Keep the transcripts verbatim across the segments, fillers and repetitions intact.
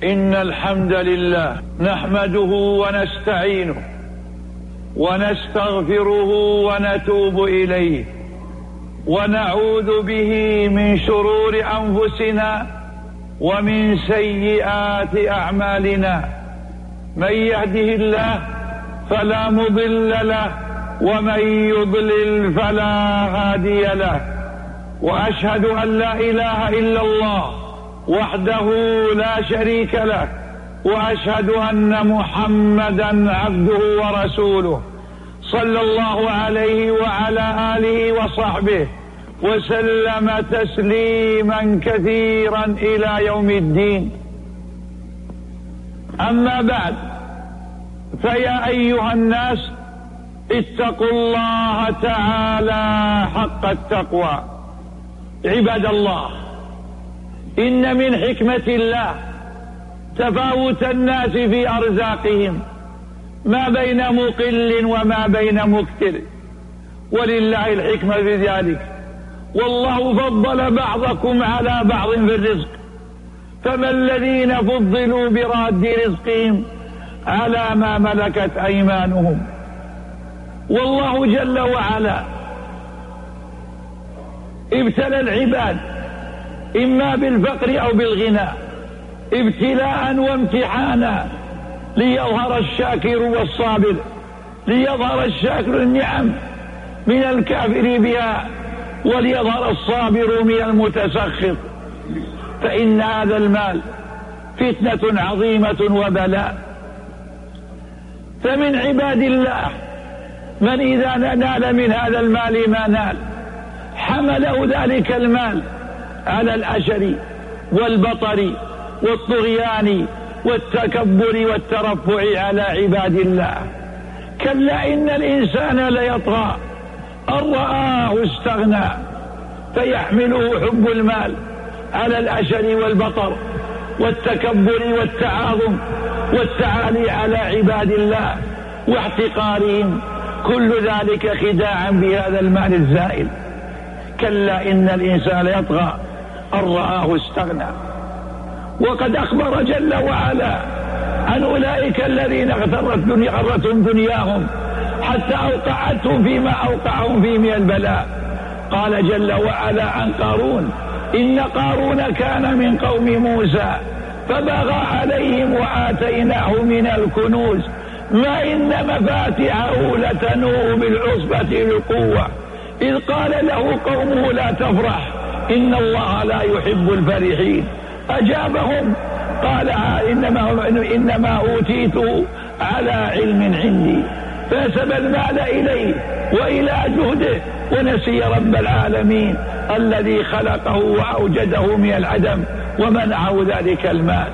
إن الحمد لله نحمده ونستعينه ونستغفره ونتوب إليه ونعوذ به من شرور أنفسنا ومن سيئات أعمالنا. من يهده الله فلا مضل له ومن يضلل فلا هادي له. وأشهد أن لا إله إلا الله وحده لا شريك له، وأشهد أن محمدا عبده ورسوله صلى الله عليه وعلى آله وصحبه وسلم تسليما كثيرا إلى يوم الدين. أما بعد، فيا أيها الناس اتقوا الله تعالى حق التقوى. عباد الله، إن من حكمة الله تفاوت الناس في أرزاقهم ما بين مقل وما بين مكثر، ولله الحكمة في ذلك. والله فضل بعضكم على بعض في الرزق، فما الذين فضلوا براد رزقهم على ما ملكت أيمانهم. والله جل وعلا ابتلى العباد إما بالفقر أو بالغنى ابتلاء وامتحانا ليظهر الشاكر والصابر، ليظهر الشاكر النعم من الكافر بها وليظهر الصابر من المتسخط. فإن هذا المال فتنة عظيمة وبلاء. فمن عباد الله من إذا نال من هذا المال ما نال حمله ذلك المال على العشر والبطر والطغيان والتكبر والترفع على عباد الله. كلا إن الإنسان ليطغى أن رآه استغنى، فيحمله حب المال على العشر والبطر والتكبر والتعاظم والتعالي على عباد الله واحتقارهم، كل ذلك خداعا بهذا المال الزائل. كلا إن الإنسان ليطغى أن رآه استغنى. وقد أخبر جل وعلا عن أولئك الذين اغترت دنيا غرتهم دنياهم حتى أوقعتهم فيما أوقعهم فيه من البلاء. قال جل وعلا عن قارون: إن قارون كان من قوم موسى فبغى عليهم وآتيناه من الكنوز ما إن مفاتحه لتنوء بالعصبة بالقوة إذ قال له قومه لا تفرح إن الله لا يحب الفرحين. أجابهم قال إنما, إنما أوتيته على علم عندي، فنسب المال إليه وإلى جهده ونسي رب العالمين الذي خلقه وأوجده من العدم ومنعه ذلك المال.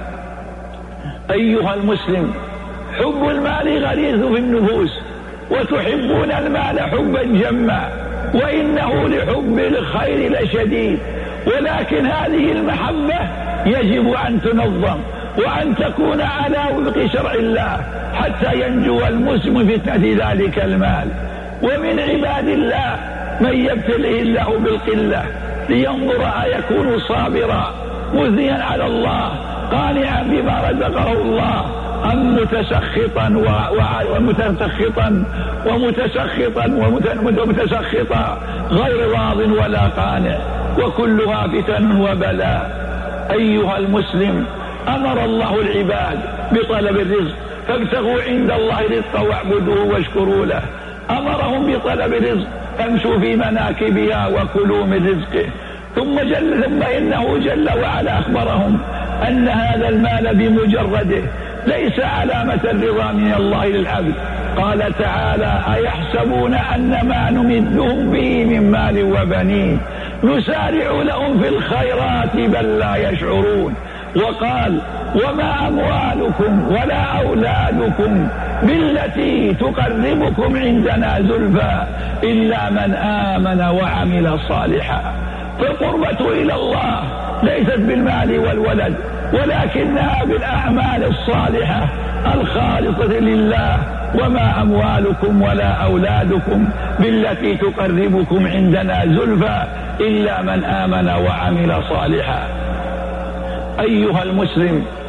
أيها المسلم، حب المال غريز في النفوس، وتحبون المال حبا جما، وإنه لحب الخير لشديد، ولكن هذه المحبة يجب أن تنظم وأن تكون على وفق شرع الله حتى ينجو المسلم فتنة ذلك المال. ومن عباد الله من يبتليه الله بالقلة لينظر أيكون صابرا مثنيا على الله قانعا بما رزقه الله أم متسخطا ومتسخطا ومتسخطا ومتسخطا غير راض ولا قانع، وكلها فتن وبلاء. أيها المسلم، أمر الله العباد بطلب الرزق، فابتغوا عند الله رزقا واعبدوه واشكروا له. أمرهم بطلب الرزق، فامشوا في مناكبها وكلوا من رزقه. ثم جل ثم إنه جل وعلا أخبرهم أن هذا المال بمجرده ليس علامة الرضا من الله للعبد. قال تعالى: أيحسبون أن ما نمدهم به من مال وبنين نسارع لهم في الخيرات بل لا يشعرون. وقال: وما أموالكم ولا أولادكم بالتي تقربكم عندنا زلفى إلا من آمن وعمل صالحا. فالقربة إلى الله ليست بالمال والولد، ولكنها بالأعمال الصالحة الخالصة لله. وما أموالكم ولا أولادكم بالتي تقربكم عندنا زلفى إلا من آمن وعمل صالحا. أيها المسلم،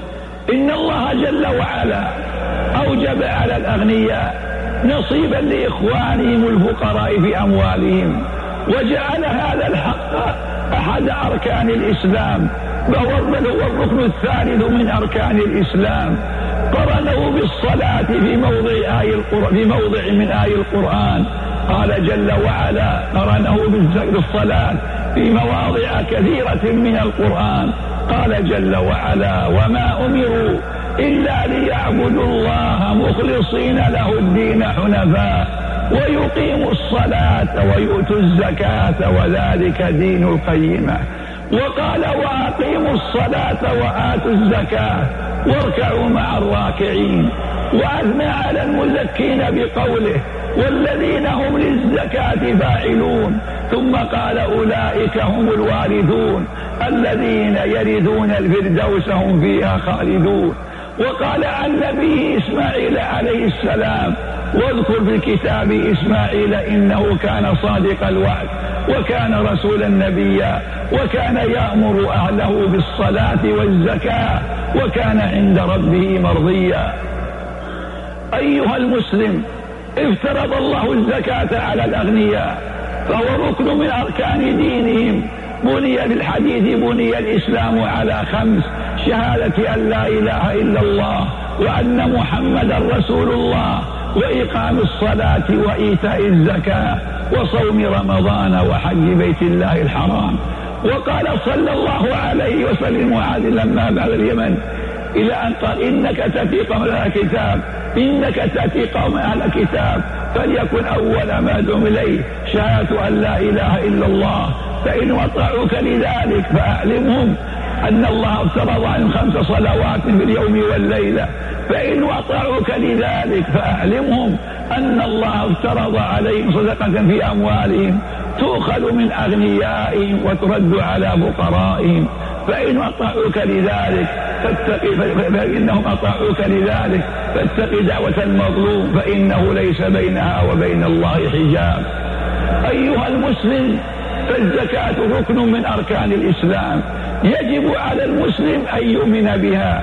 إن الله جل وعلا أوجب على الأغنياء نصيبا لإخوانهم الفقراء في أموالهم، وجعل هذا الحق أحد أركان الإسلام، وهو الركن الثالث من أركان الإسلام. قرنه بالصلاة في موضع آية القرآن في موضع من آي القرآن. قال جل وعلا قرنه بالصلاة في مواضع كثيرة من القرآن. قال جل وعلا وما أمروا إلا ليعبدوا الله مخلصين له الدين حنفاء ويقيموا الصلاة ويؤتوا الزكاة وذلك دين القيمة. وقال وأقيموا الصلاة وآتوا الزكاة واركعوا مع الراكعين. وأثنى على المزكين بقوله والذين هم للزكاة فاعلون. ثم قال أولئك هم الوارثون الذين يرثون الفردوس هم فيها خالدون. وقال عن نبيه إسماعيل عليه السلام واذكر في الكتاب إسماعيل إنه كان صادق الوعد وكان رسولا نبيا وكان يأمر أهله بالصلاة والزكاة وكان عند ربه مرضيا. أيها المسلم، افترض الله الزكاة على الأغنياء فهو ركن من أركان دينهم. بني بالحديث بني الإسلام على خمس: شهادة أن لا إله إلا الله وأن محمدا رسول الله وإقام الصلاة وإيتاء الزكاة وصوم رمضان وحج بيت الله الحرام. وقال صلى الله عليه وسلم معاذ لما بعد اليمن إلى أن قال إنك تأتي قوم أهل الكتاب إنك تأتي قوم أهل الكتاب فليكن أول ما دعوا إليه شهادة أن لا إله إلا الله، فإن وطعوك لذلك فأعلمهم أن الله افترض عنهم خمس صلوات في اليوم والليلة، فإن وطعوك لذلك فأعلمهم أن الله افترض عليهم صدقة في أموالهم تؤخذ من أغنيائهم وترد على فقرائهم، فإن أطاعوك لذلك فاتقي فإنهم أطاعوك لذلك فاتقي دعوة المظلوم فإنه ليس بينها وبين الله حجاب. أيها المسلم، فالزكاة ركن من أركان الإسلام، يجب على المسلم أن يؤمن بها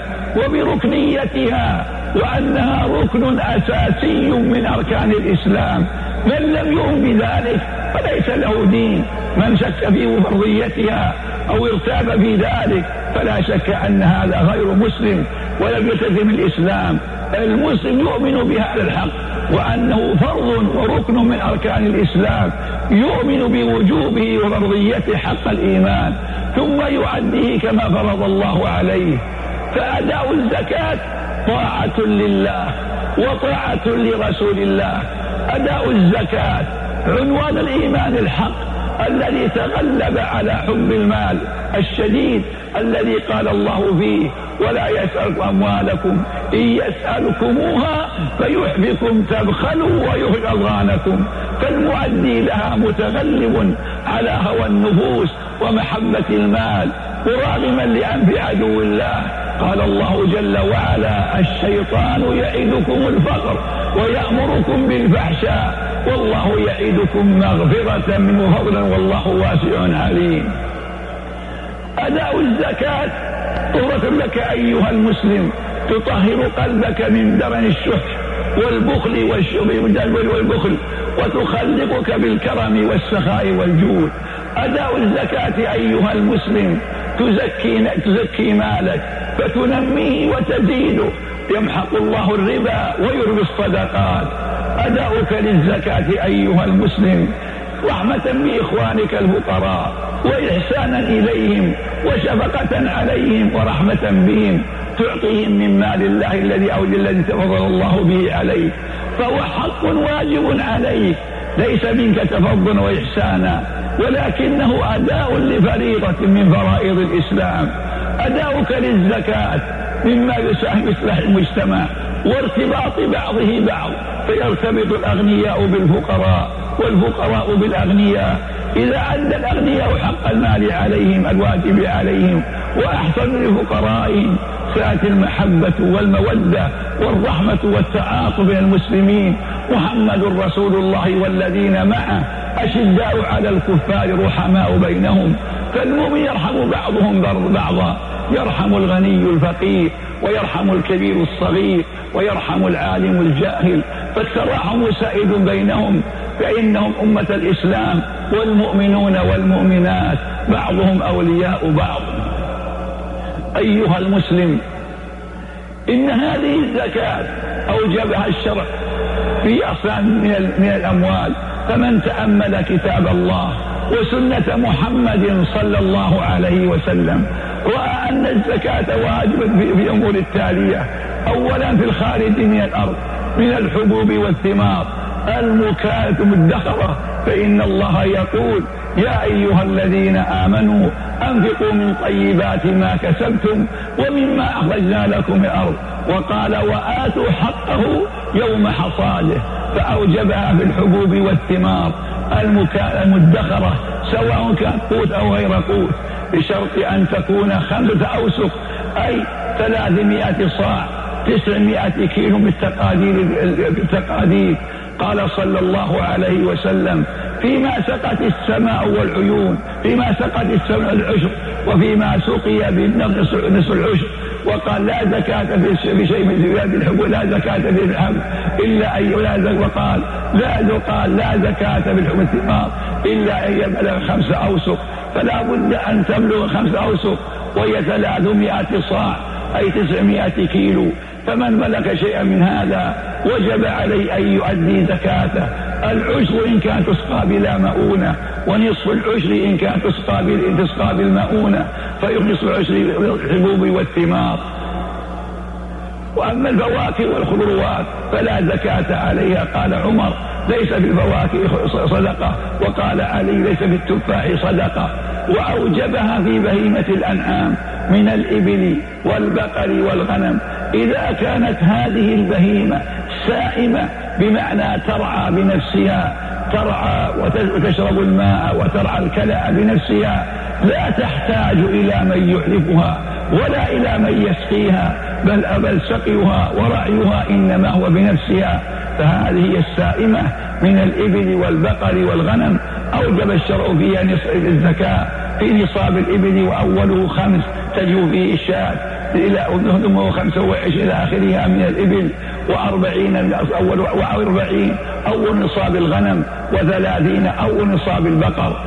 وبركنيتها وأنها ركن أساسي من أركان الإسلام. من لم يؤمن بذلك فليس له دين. من شك في فرضيتها أو ارتاب في ذلك فلا شك أن هذا غير مسلم ولم يلتزم الإسلام. المسلم يؤمن بهذا الحق وأنه فرض وركن من أركان الإسلام، يؤمن بوجوبه وفرضيته حق الإيمان ثم يؤديه كما فرض الله عليه. فأداء الزكاة طاعة لله وطاعة لرسول الله. أداء الزكاة عنوان الإيمان الحق الذي تغلب على حب المال الشديد الذي قال الله فيه ولا يسألكم أموالكم إن يسألكموها فيحبكم تبخلوا ويخرج أضغانكم. فالمؤدي لها متغلب على هوى النفوس ومحبة المال وراغما لأنف عدو الله. قال الله جل وعلا الشيطان يعدكم الفقر ويأمركم بالفحشاء والله يعدكم مغفرة منه فضلا والله واسع عليم. أداء الزكاة طهرة لك أيها المسلم، تطهر قلبك من درن الشح والبخل والبخل وتخلقك بالكرم والسخاء والجود. أداء الزكاة أيها المسلم تزكي, تزكي مالك فتنميه وتزيده، يمحق الله الربا ويربي الصدقات. أداؤك للزكاة أيها المسلم رحمة بإخوانك الفقراء وإحسانا إليهم وشفقة عليهم ورحمة بهم، تعطيهم من مال الله الذي أو الذي تفضل الله به عليك، فهو حق واجب عليك ليس منك تفضلا وإحسانا ولكنه أداء لفريضة من فرائض الإسلام. أداؤك للزكاة مما يساهم إصلاح المجتمع وارتباط بعضه بعض، فيرتبط الأغنياء بالفقراء والفقراء بالأغنياء. إذا أدى الأغنياء حق المال عليهم الواجب عليهم وأحسنوا لفقرائهم ساءت المحبة والمودة والرحمة والتعاطف بين المسلمين. محمد رسول الله والذين معه أشداء على الكفار رحماء بينهم، فالمؤمن يرحم بعضهم بعضا يرحم الغني الفقير، ويرحم الكبير الصغير، ويرحم العالم الجاهل، فالتراحم سائد بينهم، فإنهم أمة الإسلام، والمؤمنون والمؤمنات بعضهم أولياء بعض. أيها المسلم، إن هذه الزكاة أوجبها الشرع في أصناف من الأموال، فمن تأمل كتاب الله وسنة محمد صلى الله عليه وسلم رأى أن الزكاة واجبة في الأمور التالية: أولا في الخارج من الأرض من الحبوب والثمار المكالة مدخرة، فإن الله يقول: يا أيها الذين آمنوا أنفقوا من طيبات ما كسبتم ومما أخرجنا لكم من الأرض، وقال: وآتوا حقه يوم حصاده، فأوجبها في الحبوب والثمار المدخرة سواء كان قوت أو غير قوت، بشرط أن تكون خمسة أوسق، أي ثلاثمائة صاع، تسعمائة كيلو بالتقادير. قال صلى الله عليه وسلم: فيما سقت السماء والعيون، فيما سقت السماء العشر، وفيما سقي بالنصف العشر. وقال: لا زكاة في شيء من زياد الحبوب، لا زكاة في الحب إلا أن لا زكاة. وقال: لا قال لا زكاة في الحب الثمار إلا أن يبلغ خمس أوسق، فلا بد أن تبلغ خمس أوسق، وهي ثلاثمائة صاع، أي تسعمائة كيلو. فمن ملك شيئا من هذا وجب عليه أن يؤدي زكاته. العشر إن كان تسقى بلا مؤونة، ونصف العشر إن كان تسقى بالمؤونة، فيخلص العشر الحبوب والثمار. وأما الفواكه والخضروات فلا زكاة عليها. قال عمر: ليس في الفواكه صدقة، وقال علي: ليس في التفاح صدقة. وأوجبها في بهيمة الأنعام من الإبل والبقر والغنم، إذا كانت هذه البهيمة سائمة، بمعنى ترعى بنفسها، ترعى وتشرب الماء وترعى الكلأ بنفسها، لا تحتاج إلى من يحلفها ولا إلى من يسقيها، بل بل سقيها ورعيها إنما هو بنفسها، فهذه هي السائمة من الإبل والبقر والغنم. أوجب الشرع فيها الزكاة في نصاب الإبل، وأوله خمس تجو فيه الشاة إلى ثم خمسة وعشرين إلى آخرها من الإبل، وأربعين أول وأربعين أول نصاب الغنم، وثلاثين أول نصاب البقر.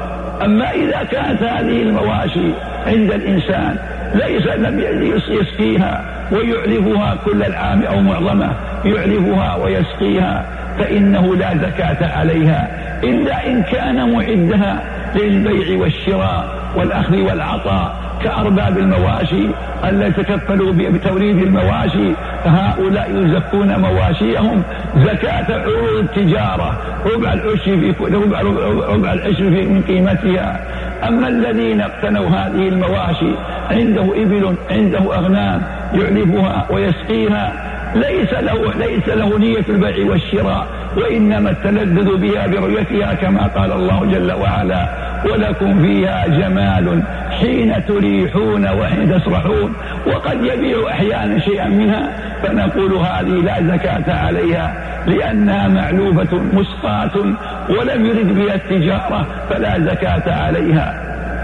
أما إذا كانت هذه المواشي عند الإنسان ليس لم يسقيها ويعلفها كل العام أو معظمه، يعلفها ويسقيها، فإنه لا زكاة عليها، إلا إن كان معدها للبيع والشراء والأخذ والعطاء، كأرباب المواشي التي تكفلوا بتوريد المواشي، فهؤلاء يزكون مواشيهم زكاة عروض التجارة، ربع العشر في ربع, ربع العشر من قيمتها. أما الذين اقتنوا هذه المواشي عنده إبل، عنده أغنام يعلفها ويسقيها، ليس له ليس له نية البيع والشراء، وإنما التلذذ بها برؤيتها، كما قال الله جل وعلا: ولكم فيها جمال حين تريحون وحين تسرحون. وقد يبيع أحيانا شيئا منها، فنقول هذه لا زكاة عليها، لأنها معلوفة مسقاة ولم يرد بها التجارة، فلا زكاة عليها.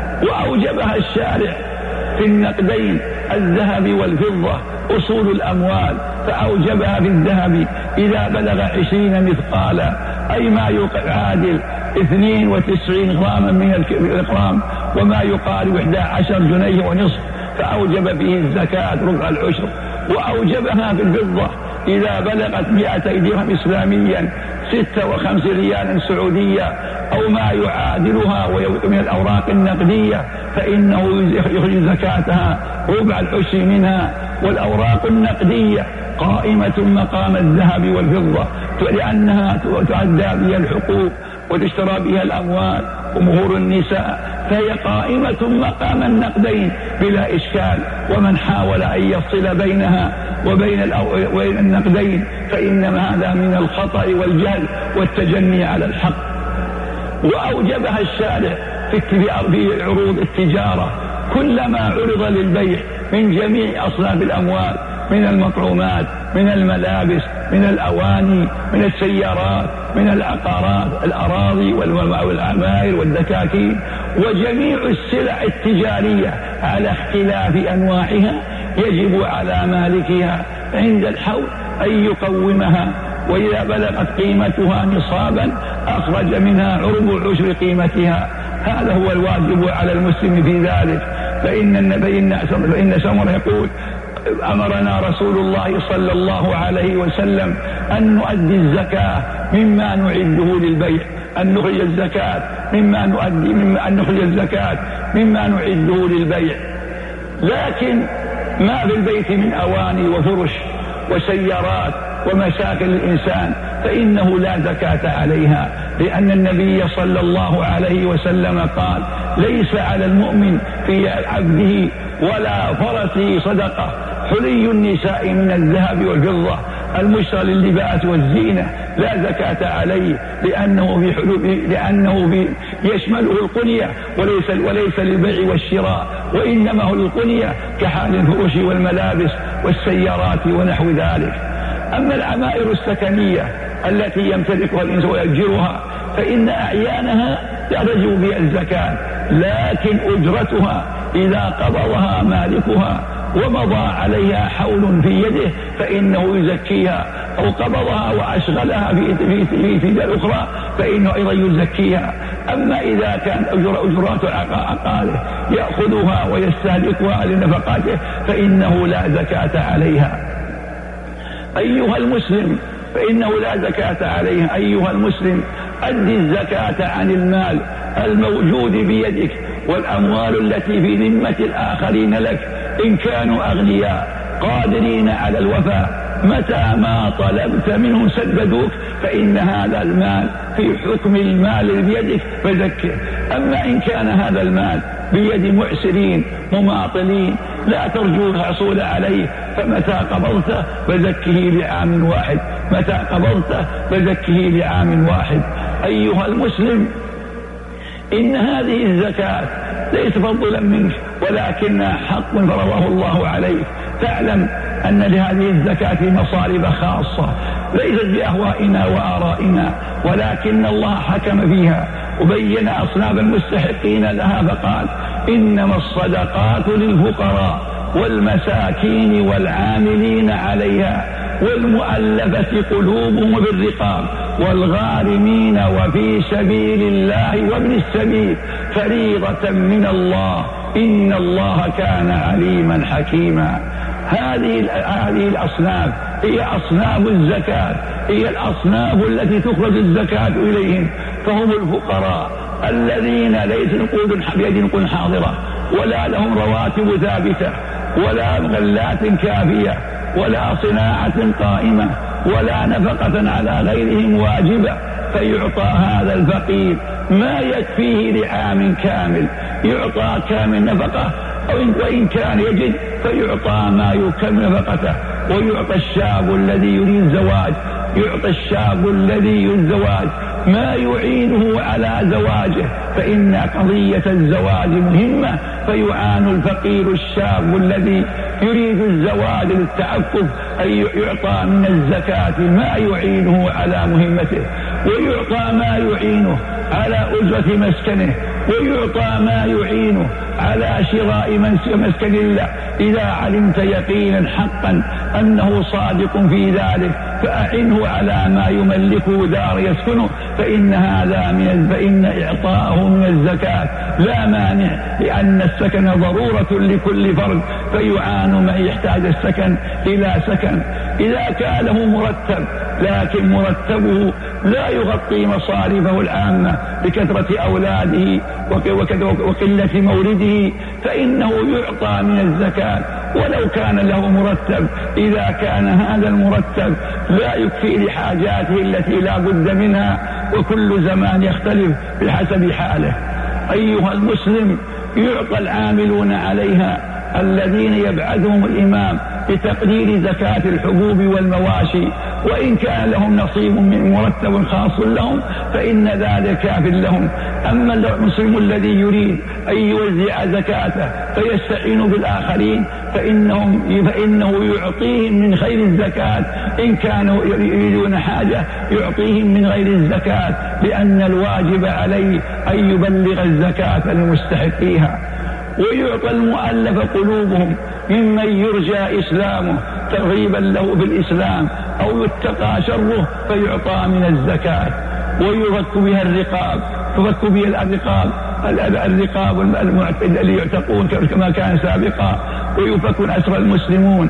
وأوجبها الشارع في النقدين الذهب والفضة أصول الأموال، فأوجبها في الذهب إذا بلغ عشرين مثقالا، أي ما يعادل اثنين وتسعين غراما من الغرام، وما يقارب إحدى عشر جنيه ونصف، فأوجب فيه الزكاة ربع العشر. وأوجبها في الفضة إذا بلغت مئتي درهم إسلاميا، ستة وخمس ريال سعودية، أو ما يعادلها من الأوراق النقدية، فإنه يخرج زكاتها ربع العشر منها. والأوراق النقدية قائمة مقام الذهب والفضة، لأنها تعدى بها الحقوق وتشترى بها الأموال ومهور النساء، فهي قائمة مقام النقدين بلا إشكال. ومن حاول أن يفصل بينها وبين النقدين فإنما هذا من الخطأ والجهل والتجني على الحق. وأوجبها الشارع في عروض التجارة كلما عرض للبيع من جميع أصناف الأموال، من المطعومات، من الملابس، من الأواني، من السيارات، من العقارات، الأراضي والعماير والدكاكين، وجميع السلع التجارية على اختلاف أنواعها يجب على مالكها عند الحول أن يقومها، وإذا بلغت قيمتها نصابا أخرج منها ربع عشر قيمتها. هذا هو الواجب على المسلم في ذلك. فإن فإن سمر يقول: أمرنا رسول الله صلى الله عليه وسلم أن نؤدي الزكاة مما نعده للبيع، أن نخرج الزكاة مما نؤدي مما أن نخرج الزكاة مما نعده للبيع. لكن ما في البيت من أواني وفرش وسيارات ومساكن الإنسان فإنه لا زكاة عليها، لأن النبي صلى الله عليه وسلم قال: ليس على المؤمن في عبده ولا فرسه صدقة. حلي النساء من الذهب والفضة المشترى لللباس والزينة لا زكاة عليه، لأنه في حلول لأنه في يشمله القنية وليس وليس للبيع والشراء، وإنما هو القنية كحال الفروش والملابس والسيارات ونحو ذلك. أما العمائر السكنية التي يمتلكها الإنسان ويأجرها فإن أعيانها لا تجب بها الزكاة، لكن أجرتها إذا قبضها مالكها ومضى عليها حول في يده فإنه يزكيها، أو قبضها وأشغلها في في في تجارة أخرى فإنه أيضا يزكيها. أما إذا كان أجر أجرات عقاله يأخذها ويستهلكها لنفقاته فإنه لا زكاة عليها. أيها المسلم فإنه لا زكاة عليها. أيها المسلم، أدي الزكاة عن المال الموجود بيدك والأموال التي في ذمة الآخرين لك إن كانوا أغنياء قادرين على الوفاء. متى ما طلبت منهم سددوك، فإن هذا المال في حكم المال بيدك فزكه. أما إن كان هذا المال بيد معسرين مماطلين لا ترجو الحصول عليه فمتى قبضته فزكه لعام واحد، متى قبضته فزكه لعام واحد. أيها المسلم، إن هذه الزكاة ليس فضلا منك ولكنها حق فرضه الله عليك. تعلم أن لهذه الزكاة مصارف خاصة ليست بأهوائنا وآرائنا، ولكن الله حكم فيها وبين أصناف المستحقين لها فقال: إنما الصدقات للفقراء والمساكين والعاملين عليها والمؤلفة قلوبهم بالرقاب والغارمين وفي سبيل الله وابن السبيل فريضة من الله إن الله كان عليما حكيما. هذه هذه الأصناف هي أصناف الزكاة، هي الأصناف التي تخرج الزكاة إليهم، فهم الفقراء الذين ليس نقود بيد نقود حاضرة ولا لهم رواتب ثابتة ولا غلات كافية ولا صناعة قائمة ولا نفقة على غيرهم واجبة، فيعطى هذا الفقير ما يكفيه لعام كامل، يعطى كامل نفقة، وإن كان يجد فيعطى ما يكمل نفقته. ويعطى الشاب الذي يريد الزواج، يعطى الشاب الذي يريد الزواج ما يعينه على زواجه، فإن قضية الزواج مهمة، فيعان الفقير الشاب الذي يريد الزواج للتعفف أن يعطى من الزكاة ما يعينه على مهمته، ويعطى ما يعينه على أجرة مسكنه، ويعطى ما يعينه على شراء مسكن الله. إذا علمت يقينا حقا أنه صادق في ذلك فأعنه على ما يملكه دار يسكنه، فإن هذا من فإن إعطاءه من الزكاة لا مانع، لأن السكن ضرورة لكل فرد، فيعان من يحتاج السكن إلى سكن. إذا كان له مرتب لكن مرتبه لا يغطي مصاريفه العامة بكثرة أولاده وقلة مورده فإنه يعطى من الزكاة ولو كان له مرتب، إذا كان هذا المرتب لا يكفي لحاجاته التي لا بد منها، وكل زمان يختلف بحسب حاله. أيها المسلم، يعطى العاملون عليها الذين يبعثهم الإمام بتقدير زكاة الحبوب والمواشي، وإن كان لهم نصيب من مرتب خاص لهم فإن ذلك كاف لهم. أما المسلم الذي يريد أن يوزع زكاته فيستعين بالآخرين فإنهم فإنه يعطيهم من غير الزكاة، إن كانوا يريدون حاجة يعطيهم من غير الزكاة، لأن الواجب عليه أن يبلغ الزكاة لمستحقيها. ويعطى المؤلف قلوبهم ممن يرجى إسلامه ترغيبا له في الإسلام أو يتقى شره فيعطى من الزكاة. ويفك بها الرقاب، تفك بها الرقاب الرقاب اللي يعتقون كما كان سابقا، ويفك أسر المسلمون.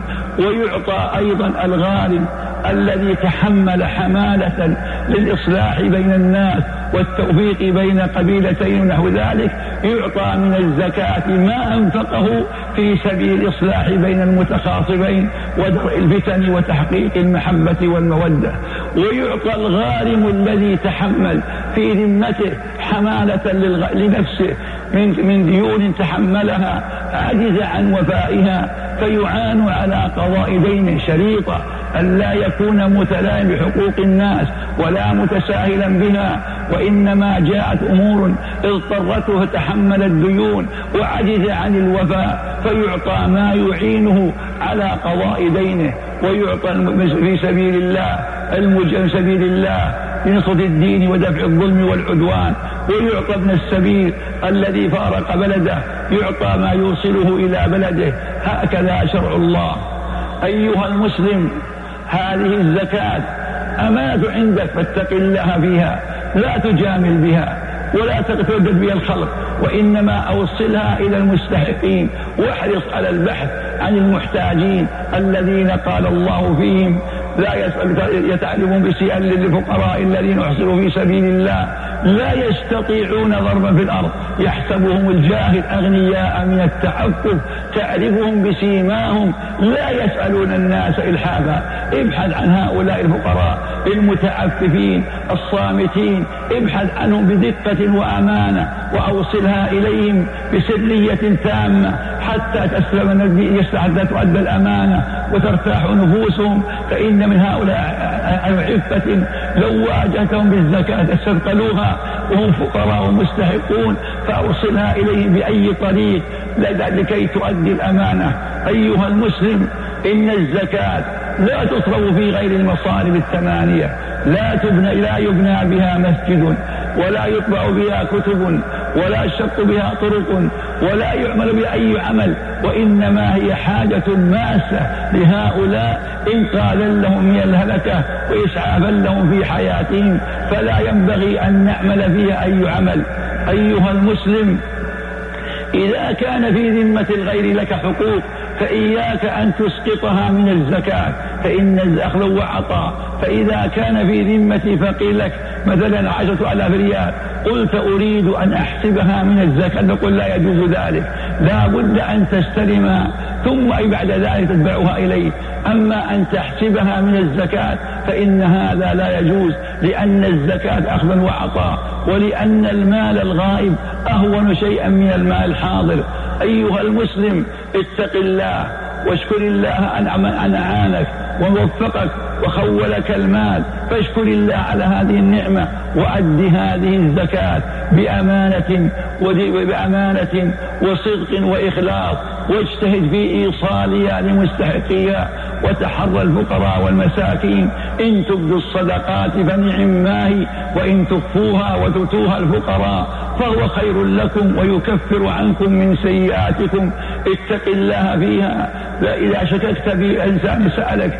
ويعطى أيضا الغارم الذي تحمل حمالة للإصلاح بين الناس والتوفيق بين قبيلتين ونحو ذلك، يعطى من الزكاة ما أنفقه في سبيل الإصلاح بين المتخاصمين ودرء الفتن وتحقيق المحبة والمودة. ويعطى الغارم الذي تحمل في ذمته حمالة لنفسه من من ديون تحملها عجز عن وفائها، فيعان على قضاء دين شريطة أن لا يكون متلاعب بحقوق الناس ولا متساهلا بها، وإنما جاءت أمور اضطرته فتحمل الديون وعجز عن الوفاء، فيعطى ما يعينه على قضاء دينه. ويعطى في سبيل الله المجاهد سبيل الله لنصرة الدين ودفع الظلم والعدوان. ويعطى ابن السبيل الذي فارق بلده يعطى ما يوصله إلى بلده. هكذا شرع الله. أيها المسلم، هذه الزكاة أمانة عندك فاتق الله فيها، لا تجامل بها ولا تتودد بها الخلق، وإنما أوصلها إلى المستحقين، واحرص على البحث عن المحتاجين الذين قال الله فيهم لا يتعلمون بسيئا للفقراء الذين احصروا في سبيل الله لا يستطيعون ضربا في الأرض يحسبهم الجاهل أغنياء من التعفف تعرفهم بسيماهم لا يسألون الناس إلحافا. ابحث عن هؤلاء الفقراء المتعففين الصامتين، ابحث عنهم بدقة وأمانة وأوصلها إليهم بسرية تامة حتى تسلم حتى تؤدى الأمانة وترتاح نفوسهم. فإن من هؤلاء عفة لو واجهتهم بالزكاة استثقلوها وهم فقراء ومستحقون، فأوصلها إليهم بأي طريق لكي تؤدي الأمانة. أيها المسلم، إن الزكاة لا تصرف في غير المصارف الثمانية، لا تبنى لا يبنى بها مسجد، ولا يطبع بها كتب، ولا يشق بها طرق، ولا يعمل بأي عمل، وإنما هي حاجة ماسة لهؤلاء إنقاذا لهم من الهلكة وإسعافا لهم في حياتهم، فلا ينبغي أن نعمل فيها أي عمل. أيها المسلم، إذا كان في ذمة الغير لك حقوق فإياك أن تسقطها من الزكاة، فإن الأخذ وعطاء. فإذا كان في ذمتي فقيل لك مثلا عشرة آلاف ريال، قلت أريد أن أحسبها من الزكاة، نقول لا يجوز ذلك، لا بد أن تستلمها ثم بعد ذلك تتبعها إليه. أما أن تحسبها من الزكاة فإن هذا لا يجوز، لأن الزكاة أخذ وعطاء، ولأن المال الغائب أهون شيئا من المال الحاضر. أيها المسلم، اتق الله واشكر الله أن أعانك ووفقك وخولك المال، فاشكر الله على هذه النعمة وأد هذه الزكاة بأمانة وبأمانة وصدق وإخلاص، واجتهد في إيصالها لمستحقيها، وتحرى الفقراء والمساكين. إن تبدوا الصدقات فنعم ما هي، وإن تخفوها وتؤتوها الفقراء فهو خير لكم ويكفر عنكم من سيئاتكم. اتق الله فيها. فإذا شككت في إنسان سألك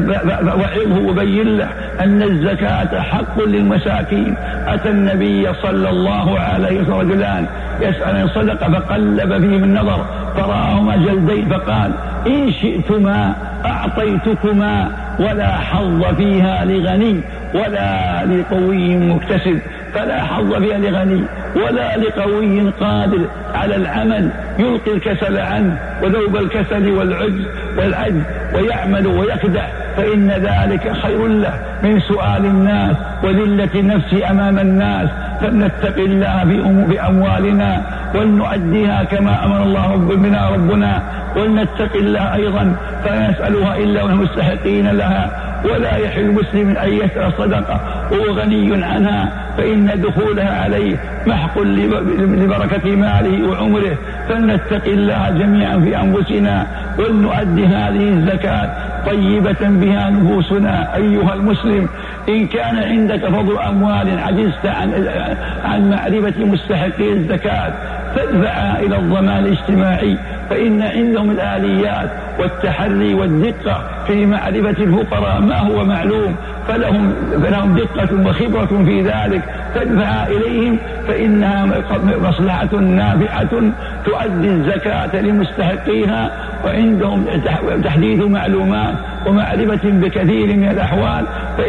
فوعظه وبين له أن الزكاة حق للمساكين. أتى النبي صلى الله عليه وسلم رجلان يسأل عن صدقة فقلب فيه من نظر فراهما جلدين فقال إن شئتما أعطيتكما، ولا حظ فيها لغني ولا لقوي مكتسب. فلا حظ فيها لغني ولا لقوي قادر على العمل يلقي الكسل عنه وذوب الكسل والعجز والعجز ويعمل ويخدع، فإن ذلك خير له من سؤال الناس وذلة النفس أمام الناس. فلنتق الله في أموالنا ولنؤديها كما أمر الله بنا ربنا، ولنتق الله أيضا فلا نسألها إلا ونحن مستحقين لها. ولا يحل مسلم أن يسأل صدقة وهو غني عنها، فإن دخولها عليه محق لبركة ماله وعمره. فلنتق الله جميعا في أنفسنا ولنؤدي هذه الزكاة طيبة بها نفوسنا. أيها المسلم، إن كان عندك فضل أموال عجزت عن, عن معرفة مستحقي الزكاة فادفعها إلى الضمان الاجتماعي، فإن عندهم الآليات والتحري والدقة في معرفة الفقراء ما هو معلوم، فلهم, فلهم دقة وخبرة في ذلك، فادفعها إليهم فإنها مصلحة نافعة تؤدي الزكاة لمستحقيها، وعندهم تحديث معلومات ومعرفة بكثير من الأحوال،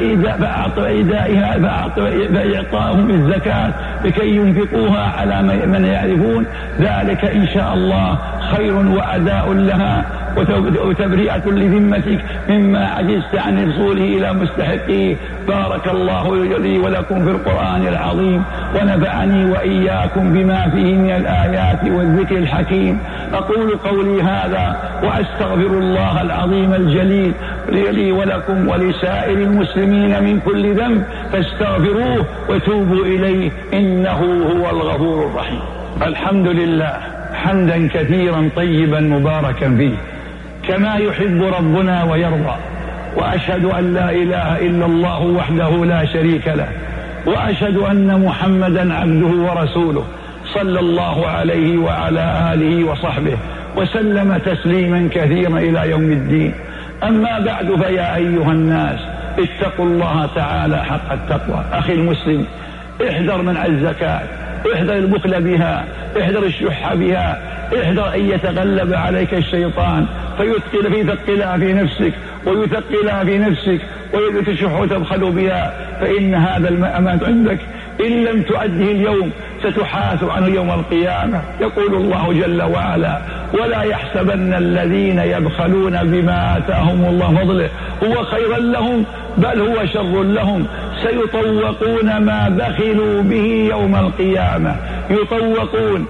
فإيدائها فإعطائهم الزكاة لكي ينفقوها على من يعرفون ذلك إن شاء الله خير وأداء لها وتبرئة لذمتك مما عجزت عن الوصول إلى مستحقيه. بارك الله لي ولكم في القرآن العظيم، ونفعني وإياكم بما فيه من الآيات والذكر الحكيم. أقول قولي هذا وأستغفر الله العظيم الجليل لي ولكم ولسائر المسلمين من كل ذنب، فاستغفروه وتوبوا إليه إنه هو الغفور الرحيم. الحمد لله حمدا كثيرا طيبا مباركا فيه كما يحب ربنا ويرضى، وأشهد أن لا إله إلا الله وحده لا شريك له، وأشهد أن محمدا عبده ورسوله صلى الله عليه وعلى آله وصحبه وسلم تسليما كثيرا إلى يوم الدين. أما بعد، فيا أيها الناس اتقوا الله تعالى حق التقوى. أخي المسلم، احذر منع الزكاة، احذر البخل بها، احذر الشح بها، احذر أن يتغلب عليك الشيطان فيثقل فيثقلها في نفسك ويثقلها في نفسك ويتشح وتبخل بها، فإن هذا الأمانة عندك إن لم تؤده اليوم ستحاسب عنه يوم القيامة. يقول الله جل وعلا: ولا يحسبن الذين يبخلون بما آتاهم الله فضله هو خيرا لهم بل هو شر لهم سيطوقون ما بخلوا به يوم القيامة. يطوقون،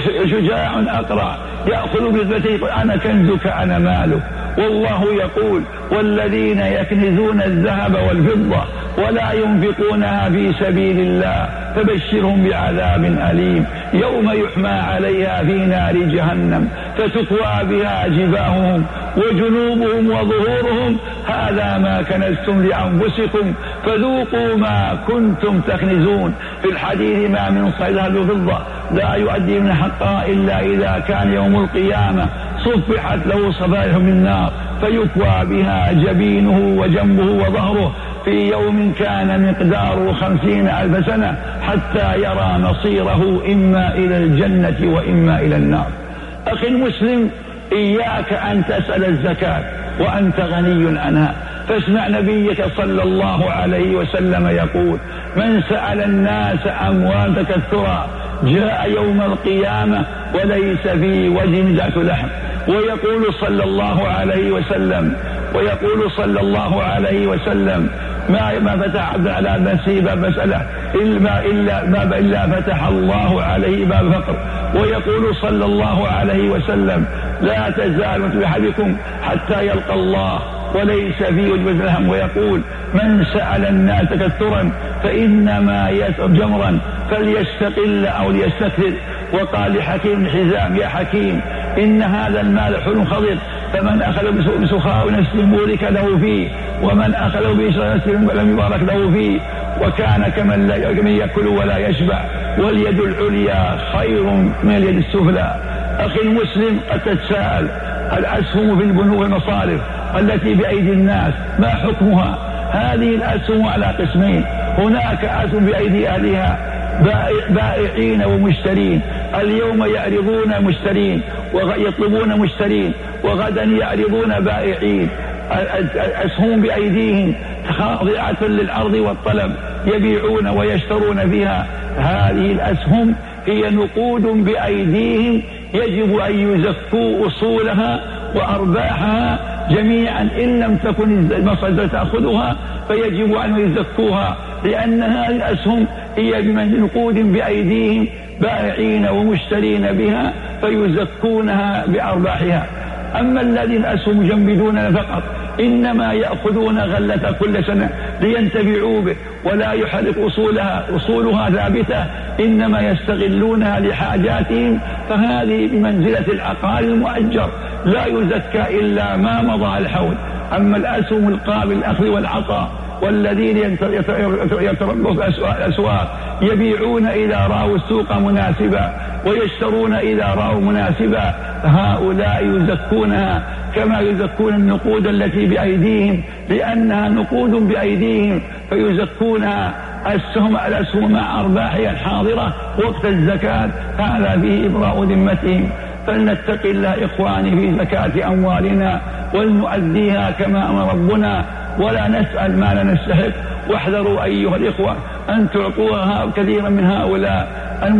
شجاع أقرع يأخذ بذبته أنا كنزك أنا مالك، والله يقول: والذين يكنزون الذهب والفضة ولا ينفقونها في سبيل الله فبشرهم بعذاب أليم يوم يحمى عليها في نار جهنم فتكوى بها جباههم وجنوبهم وظهورهم هذا ما كنزتم لأنفسكم فذوقوا ما كنتم تكنزون. في الحديث: ما من ذهب وفضة لا يؤدي من حقها إلا إذا كان يوم القيامة صفحت له صفائح من نار فيكوى بها جبينه وجنبه وظهره في يوم كان مقداره خمسين ألف سنة حتى يرى مصيره إما إلى الجنة وإما إلى النار. أخي المسلم، إياك أن تسأل الزكاة وأنت غني عنها، فاسمع نبيك صلى الله عليه وسلم يقول: من سأل الناس أموال تكثرا جاء يوم القيامة وليس في وجه ذات لحم. ويقول صلى الله عليه وسلم ويقول صلى الله عليه وسلم: ما ما فتح عبد على نفسه باب مسألة إلا إلا باب إلا فتح الله عليه باب فقر. ويقول صلى الله عليه وسلم: لا تزال أحدكم حتى يلقى الله وليس في وجه الهم. ويقول: من سأل الناس تكثرا فإنما يسأل جمرا فليستقل أو ليستكثر. وقال لحكيم الحزام: يا حكيم إن هذا المال حلو خضر، فمن أخذ بسخاء نفسه بورك له فيه، ومن أخذ بإشراء نفسه لم يبارك له فيه، وكان كمن لا يأكل ولا يشبع، واليد العليا خير من اليد السفلى. أخي المسلم، قد تتساءل: الأسهم في البنوك والمصارف التي بأيدي الناس ما حكمها؟ هذه الأسهم على قسمين: هناك أسهم بأيدي أهلها بائعين ومشترين، اليوم يعرضون مشترين ويطلبون مشترين، وغدا يعرضون بائعين. أسهم بأيديهم خاضعة للعرض والطلب، يبيعون ويشترون فيها. هذه الأسهم هي نقود بأيديهم يجب أن يزكوا أصولها وأرباحها جميعا، إن لم تكن المصادر تأخذها فيجب أن يزكوها، لأن هذه الأسهم هي بمن نقود بأيديهم بائعين ومشترين بها فيزكونها بأرباحها. أما الذين الأسهم يجمدون فقط إنما يأخذون غلة كل سنة لينتفعوا به ولا يحرك أصولها، أصولها ثابتة، إنما يستغلونها لحاجاتهم، فهذه بمنزلة العقار المؤجر لا يزكى إلا ما مضى الحول. أما الأسهم القابل الأخذ والعطاء والذين يتربصون في الأسواق يبيعون إذا رأوا السوق مناسبا ويشترون إذا رأوا مناسبا، هؤلاء يزكونها كما يزكون النقود التي بأيديهم، لأنها نقود بأيديهم فيزكونها السهم الأسهم مع أرباحها الحاضرة وقت الزكاة، هذا فيه إبراء ذمتهم. فلنتق الله إخواني في زكاة أموالنا ولنؤديها كما أمر ربنا ولا نسأل ما لا نستحق. واحذروا أيها الإخوة أن تعطوها كثيرا من هؤلاء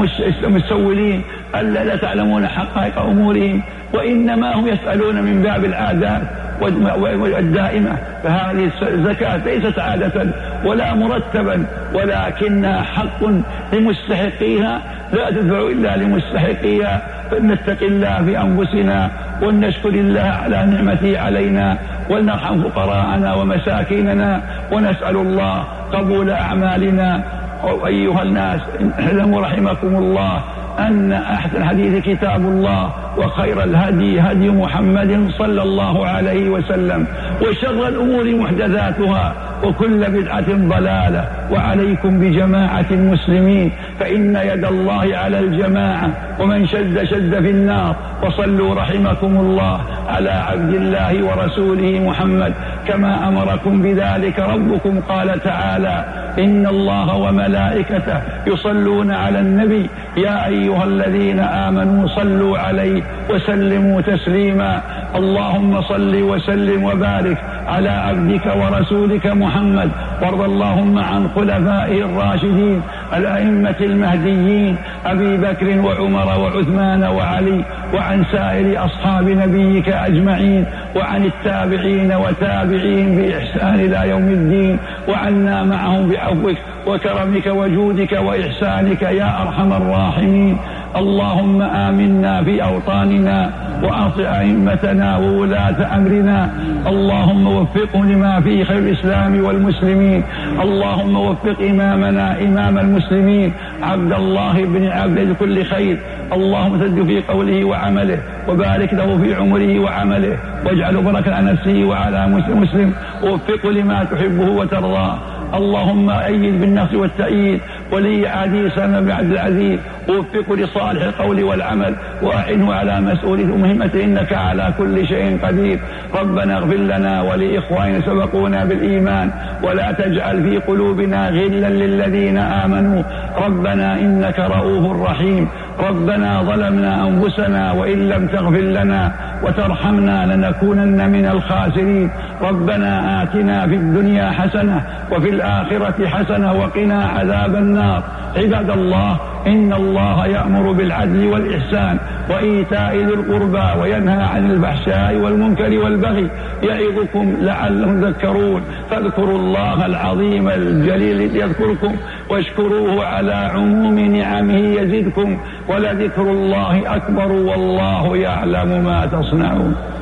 المسولين ألا لا تعلمون حقائق أمورهم، وإنما هم يسألون من باب العادات والدائمة. فهذه الزكاة ليست عادة ولا مرتبا، ولكنها حق لمستحقيها لا تدفع إلا لمستحقيها. فلنتق الله في أنفسنا ونشكر الله على نعمته علينا ولنرحم فقراءنا ومساكيننا ونسأل الله قبول أعمالنا. أيها الناس اعلموا رحمكم الله أن أحسن الحديث كتاب الله وخير الهدي هدي محمد صلى الله عليه وسلم وشر الأمور محدثاتها وكل بدعة ضلالة. وعليكم بجماعة المسلمين فإن يد الله على الجماعة ومن شد شد في النار. وصلوا رحمكم الله على عبد الله ورسوله محمد كما أمركم بذلك ربكم. قال تعالى إن الله وملائكته يصلون على النبي يا أيها الذين آمنوا صلوا عليه وسلموا تسليما. اللهم صل وسلم وبارك على عبدك ورسولك محمد، وارض اللهم عن خلفائه الراشدين الأئمة المهديين أبي بكر وعمر وعثمان وعلي، وعن سائر أصحاب نبيك أجمعين، وعن التابعين وتابعين بإحسان إلى يوم الدين، وعنا معهم بعفوك وكرمك وجودك وإحسانك يا أرحم الراحمين. اللهم آمنا في أوطاننا وأصل أئمتنا وولاة أمرنا، اللهم وفقهم لما فيه خير الإسلام والمسلمين. اللهم وفق إمامنا إمام المسلمين عبد الله بن عبد كل خير، اللهم سد في قوله وعمله وبارك له في عمره وعمله واجعله بركة على نفسه وعلى مسلم، ووفقه لما تحبه وترضاه. اللهم أيد بالنصر والتأييد ولي عدي سلمى بن عبد العزيز، ووفقه لصالح القول والعمل وأعنه على مسؤولية مهمته إنك على كل شيء قدير. ربنا اغفر لنا ولإخواننا سبقونا بالإيمان ولا تجعل في قلوبنا غلا للذين آمنوا ربنا إنك رؤوف رحيم. ربنا ظلمنا أنفسنا وإن لم تغفر لنا وترحمنا لنكونن من الخاسرين. ربنا آتنا في الدنيا حسنة وفي الآخرة حسنة وقنا عذاب النار. عباد الله إن الله يأمر بالعدل والإحسان وإيتاء ذي القربى وينهى عن الفحشاء والمنكر والبغي يعظكم لعلهم تذكرون. فاذكروا الله العظيم الجليل يذكركم واشكروه على عموم نعمه يزدكم ولذكر الله أكبر والله يعلم ما تصنعون.